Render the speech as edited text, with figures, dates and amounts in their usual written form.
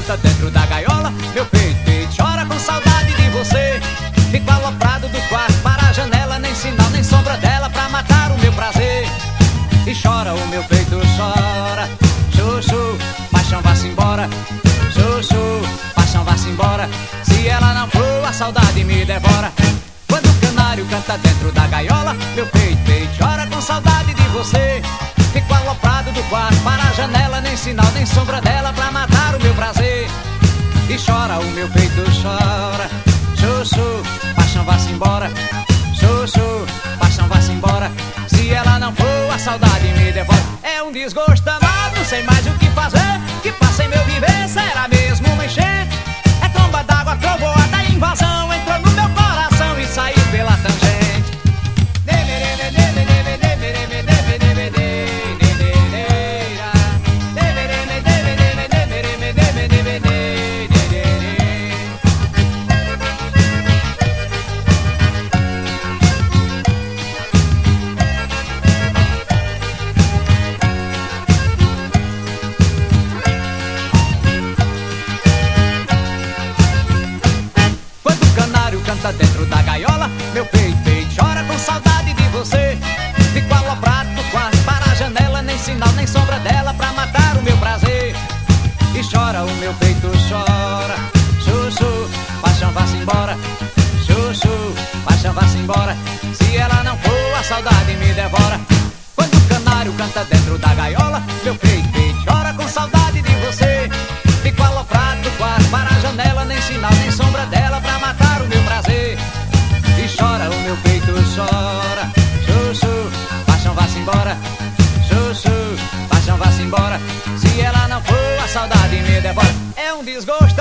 canta dentro da gaiola. Meu peito chora com saudade de você. Fico aloprado do quarto para a janela, nem sinal nem sombra dela pra matar o meu prazer. E chora, o meu peito chora. Chuchu, paixão vá-se embora. Chuchu, paixão vá-se embora. Se ela não for, a saudade me devora. Quando o canário canta dentro da gaiola, meu peito chora com saudade de você. Fico aloprado do quarto para a janela, nem sinal nem sombra dela pra matar o meu prazer. E chora, o meu peito chora. Chuchu, paixão vá-se embora. Chuchu, paixão vá-se embora. Se ela não for, a saudade me devora. É um desgosto danado, não sei mais o que fazer. Que passa em meu viver, será mesmo uma enchente? É tromba d'água, trovoada, invasão. Entrou no meu coração e saiu pela tangente. Canta dentro da gaiola, meu peito chora com saudade de você. Fico aloprado do quarto para a janela, nem sinal nem sombra dela pra matar o meu prazer. E chora, o meu peito chora. Chuchu, paixão vá-se embora. Chuchu, paixão vá-se embora. Se ela não for, a saudade me devora. Quando o canário canta dentro da gaiola, meu peito chora com saudade de você. Fico aloprado do quarto para a janela, nem sinal nem sombra dela pra matar o meu prazer. E chora, o meu peito chora. Chuchu, paixão vá-se embora. Chuchu, paixão vá-se embora. Se ela não for, a saudade me devora. É um desgosto